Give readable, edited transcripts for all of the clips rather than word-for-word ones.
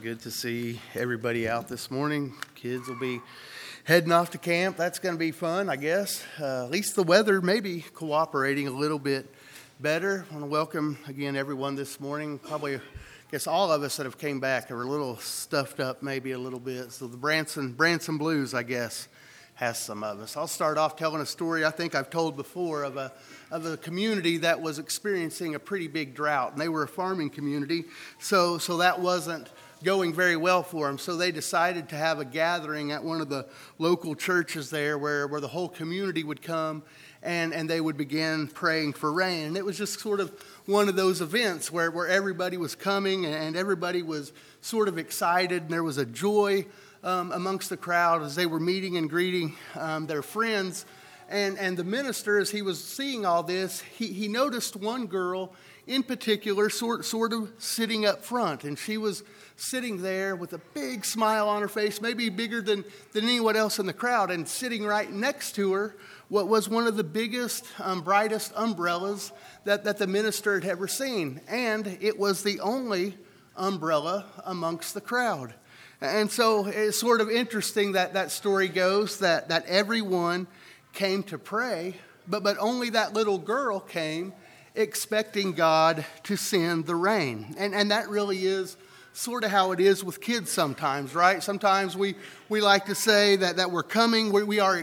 Good to see everybody out this morning. Kids will be heading off to camp. That's going to be fun, I guess. At least the weather may be cooperating a little bit better. I want to welcome again everyone this morning. Probably, I guess all of us that have came back are a little stuffed up maybe a little bit. So the Branson Blues, I guess, has some of us. I'll start off telling a story I think I've told before of a community that was experiencing a pretty big drought. And they were a farming community, so that wasn't going very well for them. So they decided to have a gathering at one of the local churches there where the whole community would come and they would begin praying for rain. And it was just sort of one of those events where everybody was coming and everybody was sort of excited. And there was a joy amongst the crowd as they were meeting and greeting their friends. And the minister, as he was seeing all this, he noticed one girl in particular sort of sitting up front. And she was sitting there with a big smile on her face, maybe bigger than anyone else in the crowd. And sitting right next to her what was one of the biggest, brightest umbrellas that the minister had ever seen. And it was the only umbrella amongst the crowd. And so it's sort of interesting that story goes that everyone came to pray, but only that little girl came expecting God to send the rain. And that really is sort of how it is with kids sometimes, right? Sometimes we like to say that we're coming, we are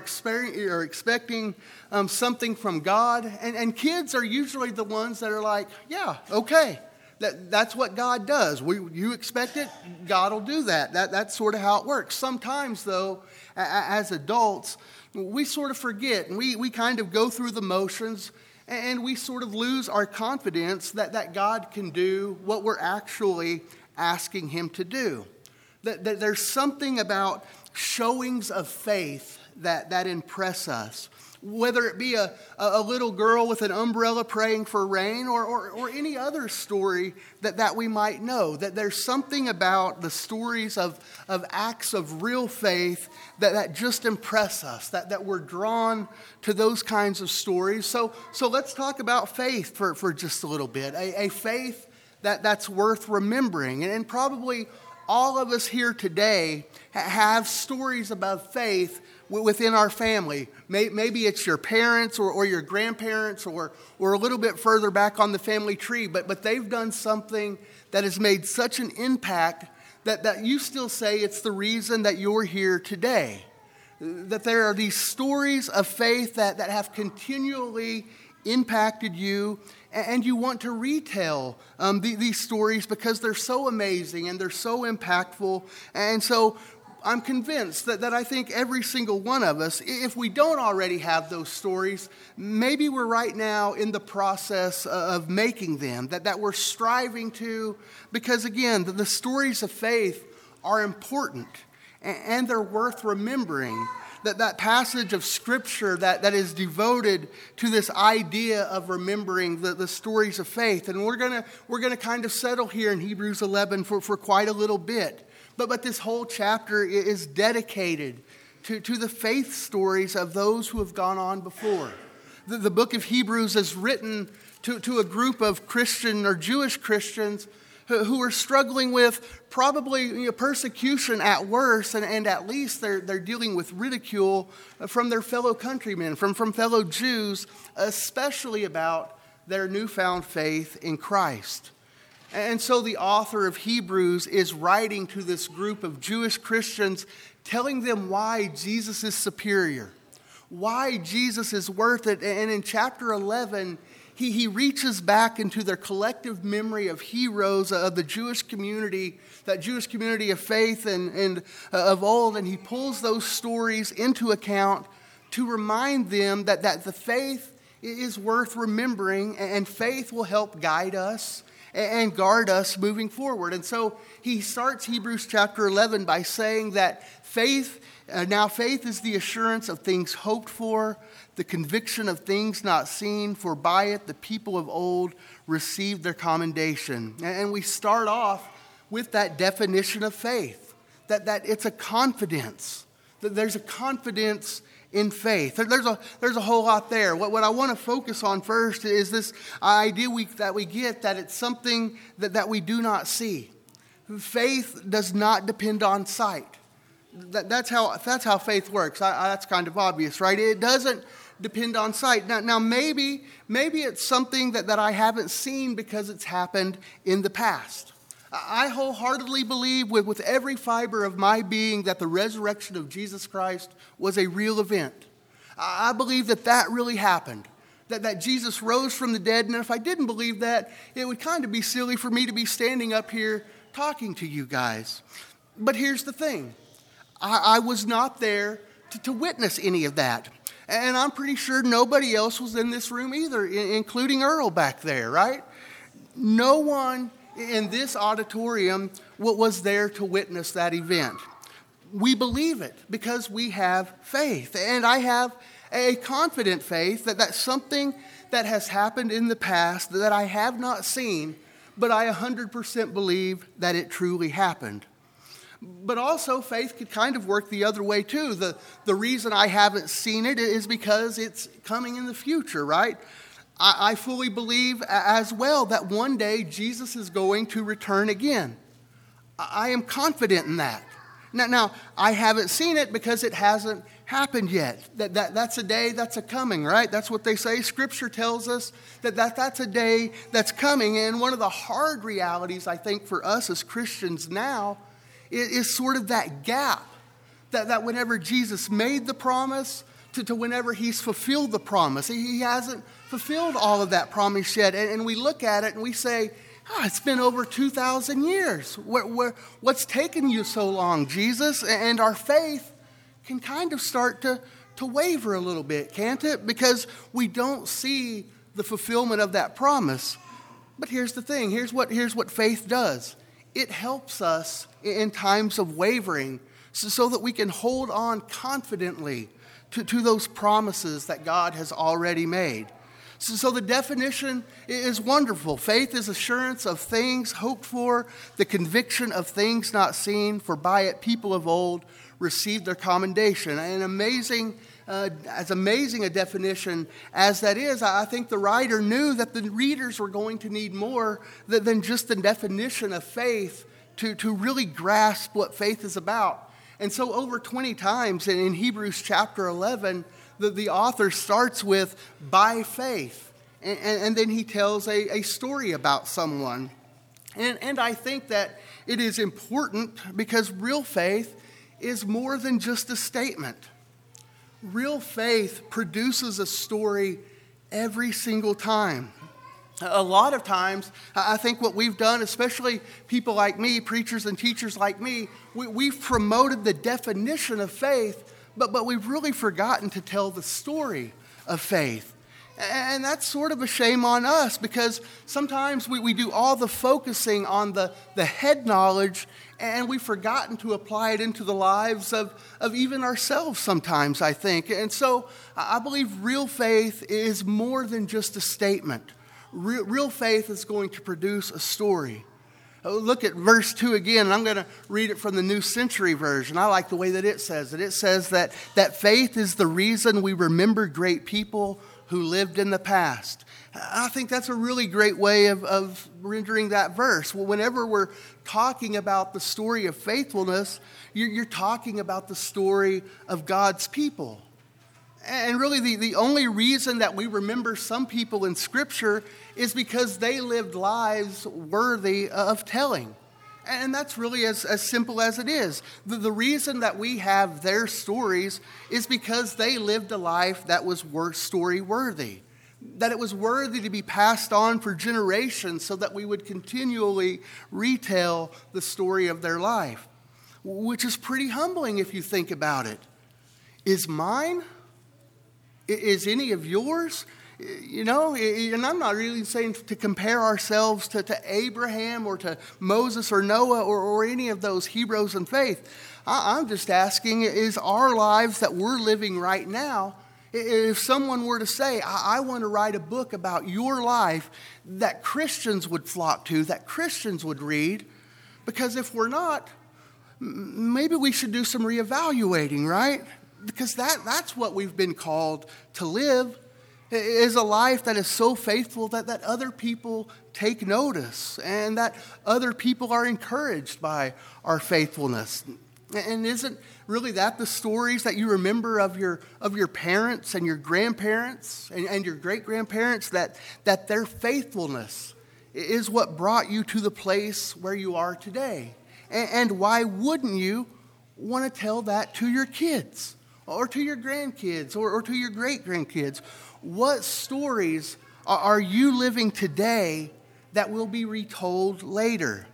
expecting something from God. And kids are usually the ones that are like, yeah, okay. That's what God does. You expect it, God will do that. That's sort of how it works. Sometimes, though, as adults, we sort of forget, and we kind of go through the motions, and we sort of lose our confidence that God can do what we're actually asking Him to do. That there's something about showings of faith that impress us. Whether it be a little girl with an umbrella praying for rain or any other story that we might know. That there's something about the stories of acts of real faith that just impress us, that we're drawn to those kinds of stories. So let's talk about faith for just a little bit. A faith that's worth remembering. And probably all of us here today have stories about faith within our family. Maybe it's your parents or your grandparents or a little bit further back on the family tree, but they've done something that has made such an impact that you still say it's the reason that you're here today. That there are these stories of faith that have continually impacted you, and you want to retell these stories because they're so amazing and they're so impactful. And so I'm convinced that I think every single one of us, if we don't already have those stories, maybe we're right now in the process of making them, that we're striving to, because again, the stories of faith are important and they're worth remembering. That passage of Scripture that is devoted to this idea of remembering the stories of faith. And we're gonna kind of settle here in Hebrews 11 for quite a little bit. But this whole chapter is dedicated to the faith stories of those who have gone on before. The book of Hebrews is written to a group of Christian or Jewish Christians who are struggling with probably persecution at worst, and at least they're dealing with ridicule from their fellow countrymen, from fellow Jews, especially about their newfound faith in Christ. And so the author of Hebrews is writing to this group of Jewish Christians, telling them why Jesus is superior, why Jesus is worth it. And in chapter 11, he reaches back into their collective memory of heroes of the Jewish community, that Jewish community of faith and of old, and he pulls those stories into account to remind them that the faith is worth remembering, and faith will help guide us and guard us moving forward. And so he starts Hebrews chapter 11 by saying that faith is the assurance of things hoped for, the conviction of things not seen, for by it the people of old received their commendation. And we start off with that definition of faith, that it's a confidence, that there's a confidence in faith. There's a whole lot there. What I want to focus on first is this idea that we get that it's something that we do not see. Faith does not depend on sight. That's how faith works. That's kind of obvious, right? It doesn't depend on sight. Now maybe it's something that I haven't seen because it's happened in the past. I wholeheartedly believe with every fiber of my being that the resurrection of Jesus Christ was a real event. I believe that really happened, that Jesus rose from the dead. And if I didn't believe that, it would kind of be silly for me to be standing up here talking to you guys. But here's the thing. I was not there to witness any of that. And I'm pretty sure nobody else was in this room either, including Earl back there, right? No one in this auditorium was there to witness that event. We believe it because we have faith. And I have a confident faith that something that has happened in the past that I have not seen, but I 100% believe that it truly happened. But also faith could kind of work the other way too. The reason I haven't seen it is because it's coming in the future, right? I fully believe as well that one day Jesus is going to return again. I am confident in that. Now I haven't seen it because it hasn't happened yet. That's a day that's a coming, right? That's what they say. Scripture tells us that's a day that's coming. And one of the hard realities, I think, for us as Christians now is sort of that gap. That whenever Jesus made the promise to whenever he's fulfilled the promise. He hasn't fulfilled all of that promise yet. And we look at it and we say, it's been over 2,000 years. What's taken you so long, Jesus? And our faith can kind of start to waver a little bit, can't it? Because we don't see the fulfillment of that promise. But here's the thing. Here's what faith does. It helps us in times of wavering so that we can hold on confidently to those promises that God has already made. So the definition is wonderful. Faith is assurance of things hoped for, the conviction of things not seen, for by it people of old received their commendation. And as amazing a definition as that is, I think the writer knew that the readers were going to need more than just the definition of faith to really grasp what faith is about. And so over 20 times in Hebrews chapter 11, the author starts with, by faith. And then he tells a story about someone. And I think that it is important because real faith is more than just a statement. Real faith produces a story every single time. A lot of times, I think what we've done, especially people like me, preachers and teachers like me, we've promoted the definition of faith, but we've really forgotten to tell the story of faith. And that's sort of a shame on us because sometimes we do all the focusing on the head knowledge and we've forgotten to apply it into the lives of even ourselves sometimes, I think. And so I believe real faith is more than just a statement. Real faith is going to produce a story. Look at verse 2 again, and I'm going to read it from the New Century Version. I like the way that it says it. It says that faith is the reason we remember great people who lived in the past. I think that's a really great way of rendering that verse. Well, whenever we're talking about the story of faithfulness, you're talking about the story of God's people. And really the only reason that we remember some people in Scripture is because they lived lives worthy of telling. And that's really as simple as it is. The reason that we have their stories is because they lived a life that was story worthy. That it was worthy to be passed on for generations so that we would continually retell the story of their life. Which is pretty humbling if you think about it. Is mine? Is any of yours? You know, and I'm not really saying to compare ourselves to Abraham or to Moses or Noah or any of those heroes in faith. I'm just asking, is our lives that we're living right now, if someone were to say, I want to write a book about your life that Christians would flock to, that Christians would read, because if we're not, maybe we should do some reevaluating, right? Because that's what we've been called to live. is a life that is so faithful that other people take notice and that other people are encouraged by our faithfulness. And isn't really that the stories that you remember of your parents and your grandparents and your great-grandparents, that their faithfulness is what brought you to the place where you are today? And why wouldn't you want to tell that to your kids or to your grandkids or to your great-grandkids? What stories are you living today that will be retold later?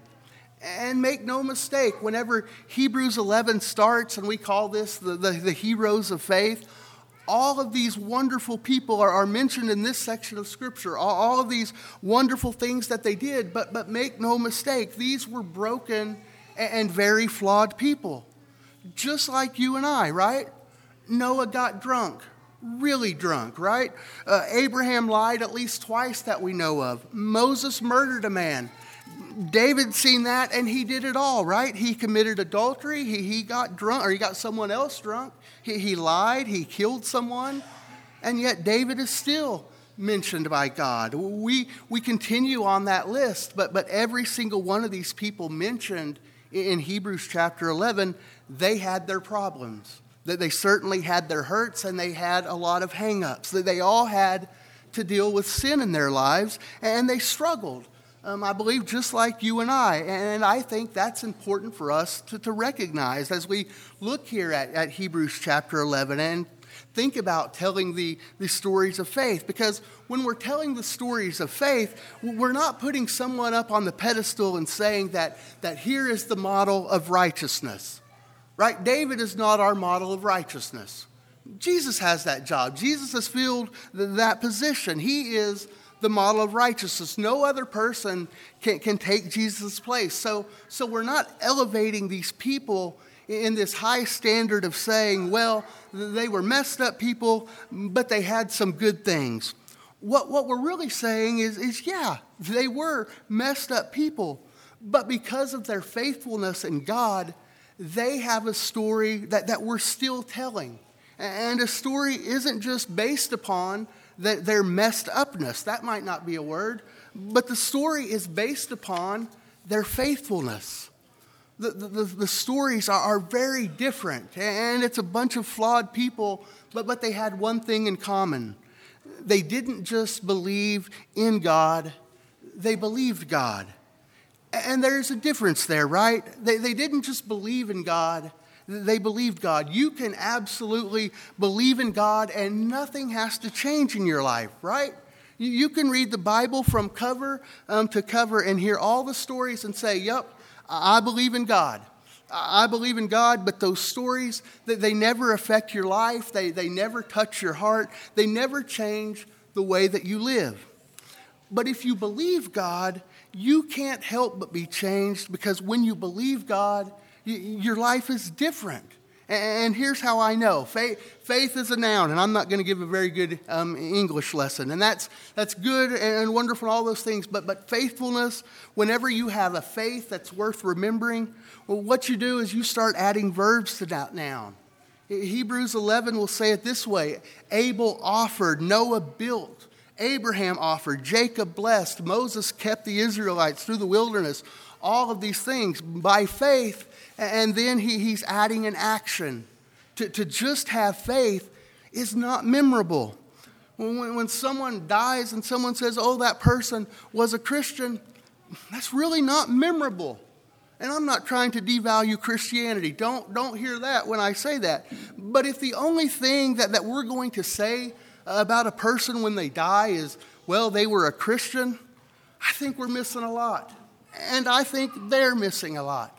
And make no mistake, whenever Hebrews 11 starts, and we call this the heroes of faith, all of these wonderful people are mentioned in this section of Scripture. All of these wonderful things that they did, but make no mistake, these were broken and very flawed people. Just like you and I, right? Noah got drunk. Really drunk, right? Abraham lied at least twice that we know of. Moses murdered a man. David seen that and he did it all, right? He committed adultery. He got drunk, or he got someone else drunk. He lied. He killed someone. And yet David is still mentioned by God. We continue on that list, but every single one of these people mentioned in Hebrews chapter 11, they had their problems. That they certainly had their hurts and they had a lot of hang-ups. That they all had to deal with sin in their lives and they struggled. I believe just like you and I. And I think that's important for us to recognize as we look here at Hebrews chapter 11 and think about telling the stories of faith. Because when we're telling the stories of faith, we're not putting someone up on the pedestal and saying that here is the model of righteousness. Right? David is not our model of righteousness. Jesus has that job. Jesus has filled that position. He is the model of righteousness. No other person can take Jesus' place. So we're not elevating these people in this high standard of saying, well, they were messed up people, but they had some good things. What we're really saying is, yeah, they were messed up people, but because of their faithfulness in God, they have a story that we're still telling. And a story isn't just based upon their messed upness. That might not be a word. But the story is based upon their faithfulness. The stories are very different. And it's a bunch of flawed people, but they had one thing in common. They didn't just believe in God. They believed God. And there's a difference there, right? They didn't just believe in God, they believed God. You can absolutely believe in God and nothing has to change in your life, right? You can read the Bible from cover to cover and hear all the stories and say, yep, I believe in God. I believe in God, but those stories, they never affect your life. They never touch your heart. They never change the way that you live. But if you believe God, you can't help but be changed, because when you believe God, your life is different. And here's how I know. Faith is a noun, and I'm not going to give a very good English lesson. And that's good and wonderful and all those things. But faithfulness, whenever you have a faith that's worth remembering, well, what you do is you start adding verbs to that noun. Hebrews 11 will say it this way. Abel offered, Noah built, Abraham offered, Jacob blessed, Moses kept the Israelites through the wilderness. All of these things by faith, and then he's adding an action. To just have faith is not memorable. When someone dies and someone says, oh, that person was a Christian, that's really not memorable. And I'm not trying to devalue Christianity. Don't hear that when I say that. But if the only thing that we're going to say about a person when they die is, well, they were a Christian, I think we're missing a lot. And I think they're missing a lot.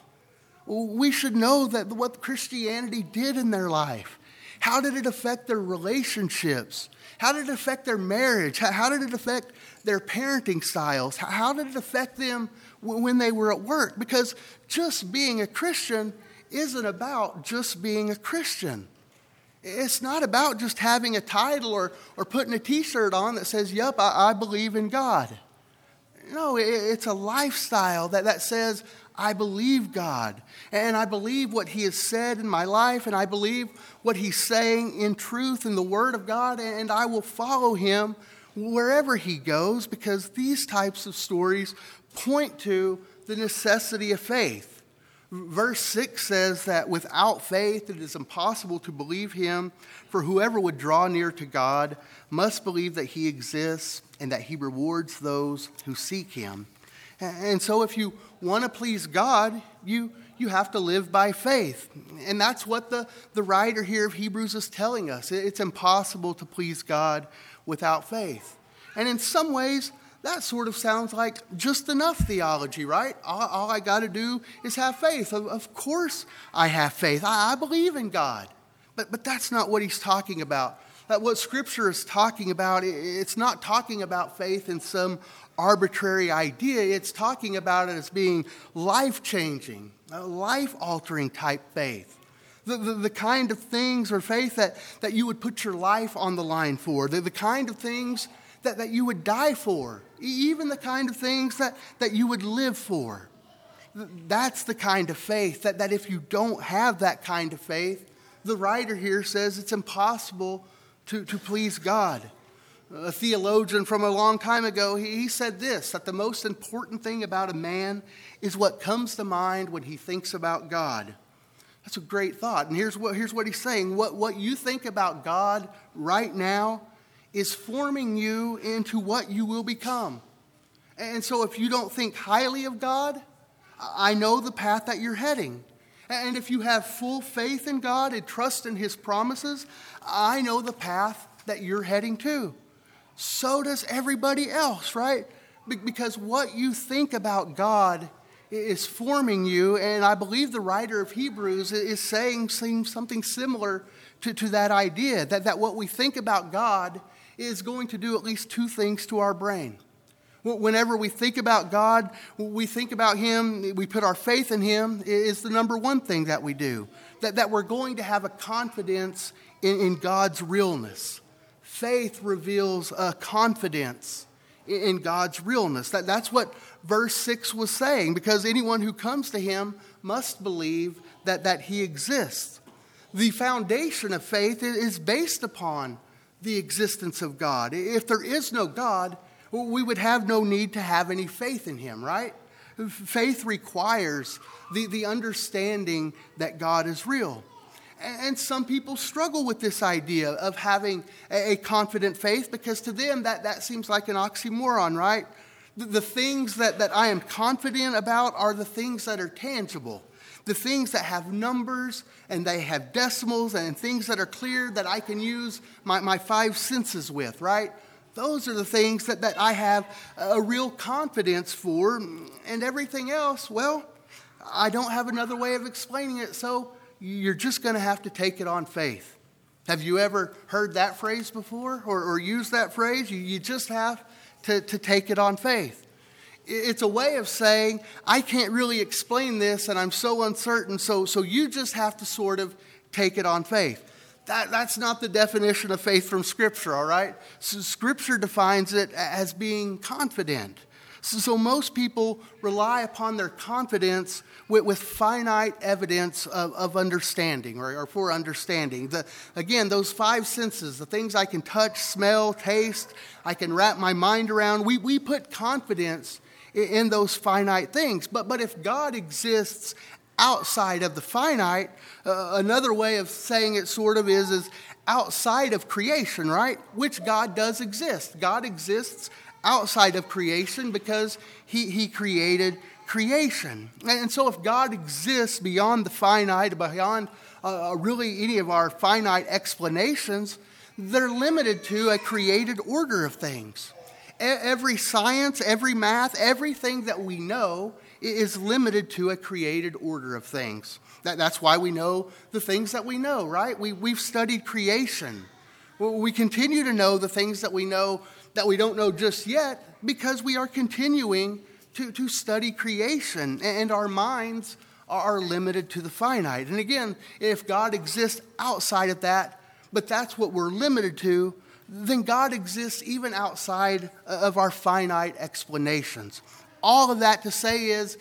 We should know that what Christianity did in their life. How did it affect their relationships? How did it affect their marriage? How did it affect their parenting styles? How did it affect them when they were at work? Because just being a Christian isn't about just being a Christian. It's not about just having a title or putting a t-shirt on that says, yep, I believe in God. No, it's a lifestyle that says, I believe God, and I believe what he has said in my life, and I believe what he's saying in truth in the Word of God, and I will follow him wherever he goes, because these types of stories point to the necessity of faith. Verse 6 says that without faith it is impossible to believe him, for whoever would draw near to God must believe that he exists and that he rewards those who seek him. And so if you want to please God, you have to live by faith. And that's what the writer here of Hebrews is telling us. It's impossible to please God without faith. And in some ways, that sort of sounds like just enough theology, right? All I got to do is have faith. Of course I have faith. I believe in God. But that's not what he's talking about. What Scripture is talking about, it's not talking about faith in some arbitrary idea. It's talking about it as being life-changing, life-altering type faith. The kind of things or faith that you would put your life on the line for. The kind of things that you would die for. Even the kind of things that you would live for. That's the kind of faith that if you don't have that kind of faith, the writer here says it's impossible to please God. A theologian from a long time ago, he said this, that the most important thing about a man is what comes to mind when he thinks about God. That's a great thought. And here's what he's saying. What you think about God right now is forming you into what you will become. And so if you don't think highly of God, I know the path that you're heading. And if you have full faith in God and trust in his promises, I know the path that you're heading to. So does everybody else, right? Because what you think about God is forming you, and I believe the writer of Hebrews is saying something similar to that idea, that what we think about God is going to do at least two things to our brain. Whenever we think about God, we think about him, we put our faith in him, is the number one thing that we do. That we're going to have a confidence in God's realness. Faith reveals a confidence in God's realness. That's what verse 6 was saying, because anyone who comes to him must believe that he exists. The foundation of faith is based upon the existence of God. If there is no God, we would have no need to have any faith in him, right? Faith requires the understanding that God is real. And some people struggle with this idea of having a confident faith, because to them that seems like an oxymoron, right? The things that I am confident about are the things that are tangible. The things that have numbers and they have decimals and things that are clear that I can use my five senses with, right? Those are the things that I have a real confidence for. And everything else, well, I don't have another way of explaining it, so you're just going to have to take it on faith. Have you ever heard that phrase before or used that phrase? You just have to take it on faith. It's a way of saying, I can't really explain this and I'm so uncertain, so you just have to sort of take it on faith. That's not the definition of faith from Scripture, all right? So Scripture defines it as being confident. So most people rely upon their confidence with finite evidence of understanding or for understanding. Again, those five senses, the things I can touch, smell, taste, I can wrap my mind around, we put confidence in those finite things. But if God exists outside of the finite, another way of saying it sort of is outside of creation, right? Which God does exist. God exists outside of creation because he created creation. And so if God exists beyond the finite, beyond really any of our finite explanations, they're limited to a created order of things. Every science, every math, everything that we know is limited to a created order of things. That's why we know the things that we know, right? We've studied creation. We continue to know the things that we know that we don't know just yet because we are continuing to study creation, and our minds are limited to the finite. And again, if God exists outside of that, but that's what we're limited to, then God exists even outside of our finite explanations. all of that to say is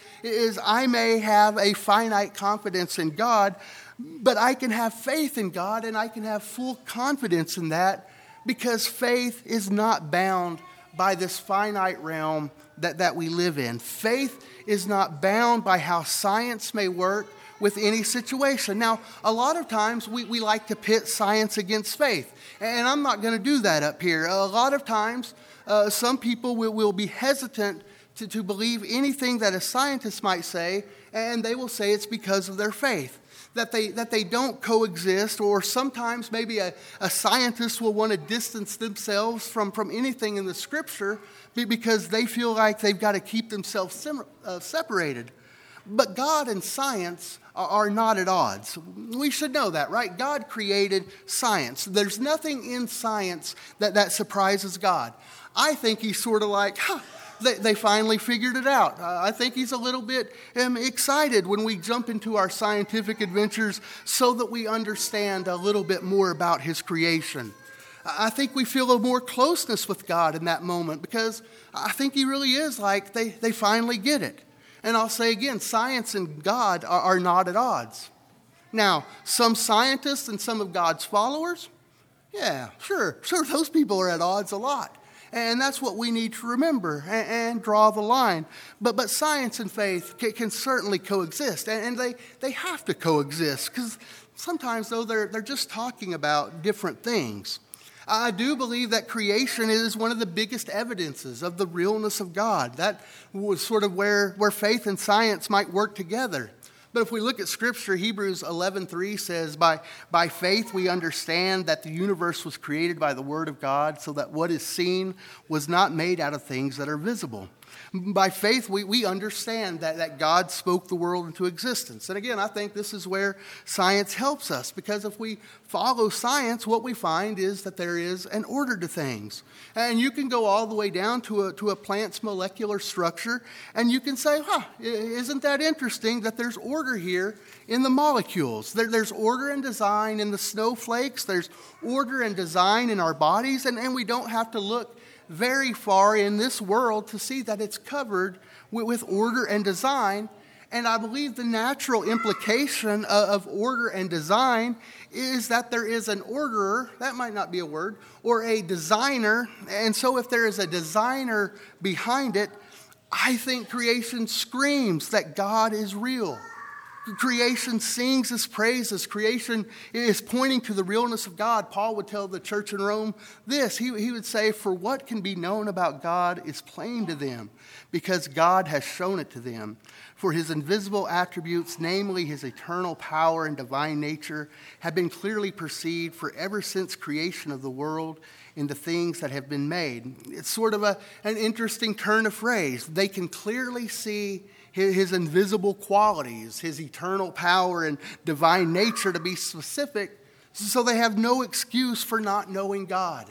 I may have a finite confidence in God, but I can have faith in God and I can have full confidence in that because faith is not bound by this finite realm that we live in. Faith is not bound by how science may work with any situation. Now, a lot of times we like to pit science against faith, and I'm not going to do that up here. A lot of times, some people will be hesitant to believe anything that a scientist might say, and they will say it's because of their faith. That they don't coexist, or sometimes maybe a scientist will want to distance themselves from anything in the Scripture because they feel like they've got to keep themselves separated. But God and science are not at odds. We should know that, right? God created science. There's nothing in science that surprises God. I think he's sort of like, they finally figured it out. I think he's a little bit excited when we jump into our scientific adventures so that we understand a little bit more about his creation. I think we feel a more closeness with God in that moment because I think he really is like they finally get it. And I'll say again, science and God are not at odds. Now, some scientists and some of God's followers, yeah, sure, those people are at odds a lot. And that's what we need to remember and draw the line. But science and faith can certainly coexist. And they have to coexist because sometimes, though, they're just talking about different things. I do believe that creation is one of the biggest evidences of the realness of God. That was sort of where faith and science might work together. But if we look at Scripture, Hebrews 11:3 says, by faith we understand that the universe was created by the Word of God, so that what is seen was not made out of things that are visible. By faith, we understand that God spoke the world into existence. And again, I think this is where science helps us, because if we follow science, what we find is that there is an order to things. And you can go all the way down to a plant's molecular structure, and you can say, isn't that interesting that there's order here in the molecules? There's order and design in the snowflakes, there's order and design in our bodies, and we don't have to look very far in this world to see that it's covered with order and design. And I believe the natural implication of order and design is that there is an orderer, that might not be a word, or a designer. And so if there is a designer behind it, I think creation screams that God is real. Creation sings his praises. Creation is pointing to the realness of God. Paul would tell the church in Rome this. He would say, for what can be known about God is plain to them, because God has shown it to them. For his invisible attributes, namely his eternal power and divine nature, have been clearly perceived for ever since creation of the world in the things that have been made. It's sort of an interesting turn of phrase. They can clearly see his invisible qualities, his eternal power and divine nature, to be specific, so they have no excuse for not knowing God.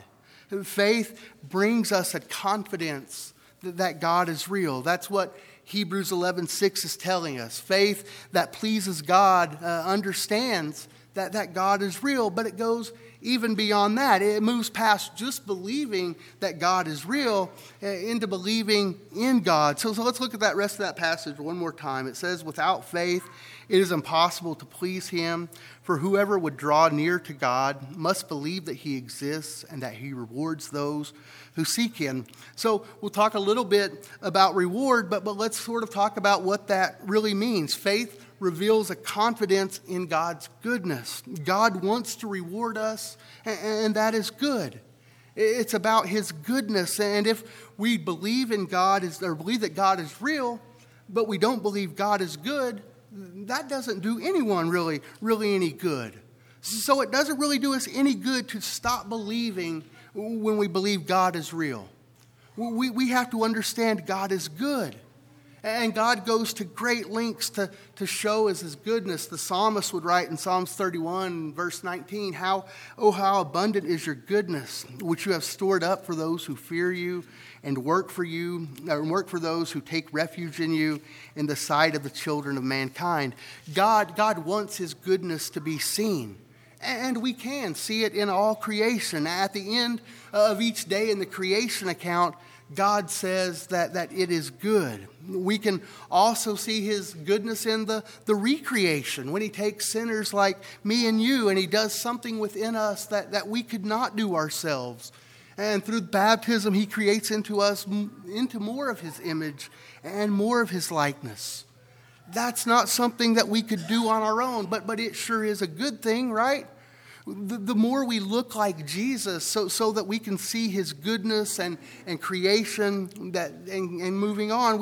Faith brings us a confidence that God is real. That's what Hebrews 11:6 is telling us. Faith that pleases God understands that God is real, but it goes even beyond that. It moves past just believing that God is real into believing in God. So let's look at that rest of that passage one more time. It says, without faith, it is impossible to please him. For whoever would draw near to God must believe that he exists and that he rewards those who seek him. So we'll talk a little bit about reward, but let's sort of talk about what that really means. Faith reveals a confidence in God's goodness. God wants to reward us, and that is good. It's about his goodness. And if we believe in God, or believe that God is real, but we don't believe God is good, that doesn't do anyone really any good. So it doesn't really do us any good to stop believing when we believe God is real. We have to understand God is good. And God goes to great lengths to show us his goodness. The psalmist would write in Psalms 31, verse 19, how abundant is your goodness, which you have stored up for those who fear you and work for those who take refuge in you in the sight of the children of mankind. God wants his goodness to be seen. And we can see it in all creation. At the end of each day in the creation account, God says that it is good. We can also see his goodness in the recreation, when he takes sinners like me and you and he does something within us that we could not do ourselves. And through baptism, he creates into us into more of his image and more of his likeness. That's not something that we could do on our own, but it sure is a good thing, right? The more we look like Jesus so that we can see his goodness and creation and moving on,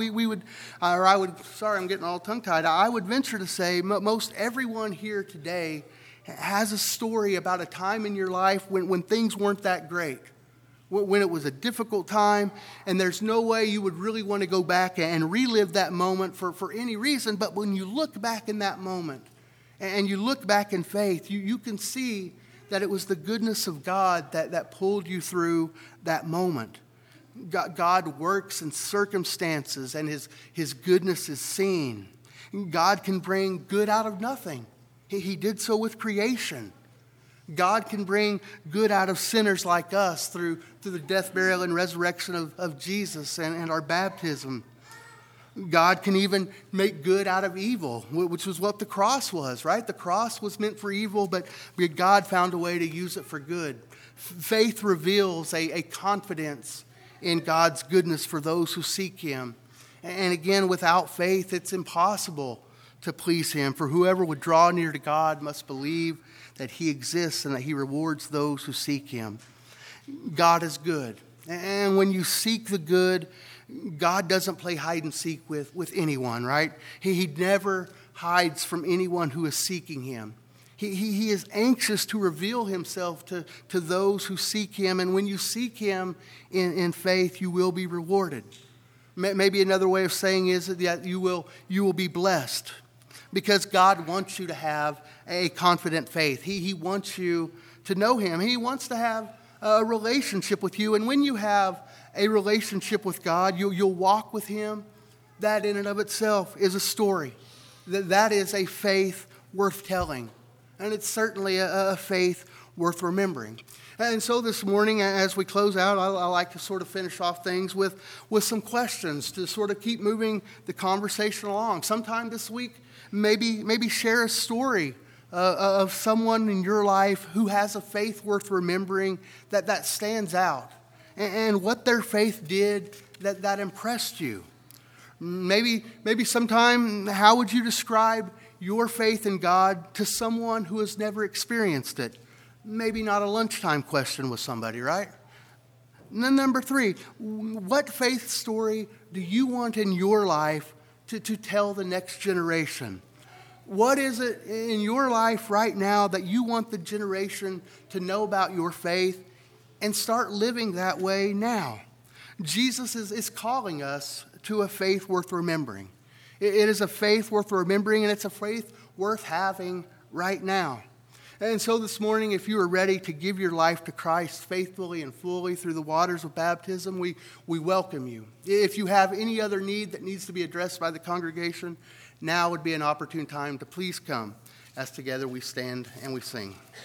sorry, I'm getting all tongue-tied. I would venture to say most everyone here today has a story about a time in your life when things weren't that great. When it was a difficult time, and there's no way you would really want to go back and relive that moment for any reason. But when you look back in that moment, and you look back in faith, you can see that it was the goodness of God that pulled you through that moment. God works in circumstances, and his goodness is seen. God can bring good out of nothing. He did so with creation. God can bring good out of sinners like us through the death, burial, and resurrection of Jesus and our baptism. God can even make good out of evil, which was what the cross was, right? The cross was meant for evil, but God found a way to use it for good. Faith reveals a confidence in God's goodness for those who seek him. And again, without faith, it's impossible to please him. For whoever would draw near to God must believe that he exists and that he rewards those who seek him. God is good. And when you seek the good, God doesn't play hide and seek with anyone, right? He never hides from anyone who is seeking him. He is anxious to reveal himself to those who seek him. And when you seek him in faith, you will be rewarded. Maybe another way of saying is that you will be blessed. Because God wants you to have a confident faith. He wants you to know him. He wants to have a relationship with you. And when you have a relationship with God, you'll walk with him. That in and of itself is a story. That is a faith worth telling. And it's certainly a faith worth remembering. And so this morning, as we close out, I like to sort of finish off things with some questions to sort of keep moving the conversation along. Sometime this week, maybe share a story of someone in your life who has a faith worth remembering that stands out, and what their faith did that impressed you. Maybe sometime, how would you describe your faith in God to someone who has never experienced it? Maybe not a lunchtime question with somebody, right? And then number 3, what faith story do you want in your life to tell the next generation? What is it in your life right now that you want the generation to know about your faith and start living that way now? Jesus is calling us to a faith worth remembering. It is a faith worth remembering, and it's a faith worth having right now. And so this morning, if you are ready to give your life to Christ faithfully and fully through the waters of baptism, we welcome you. If you have any other need that needs to be addressed by the congregation, now would be an opportune time to please come as together we stand and we sing.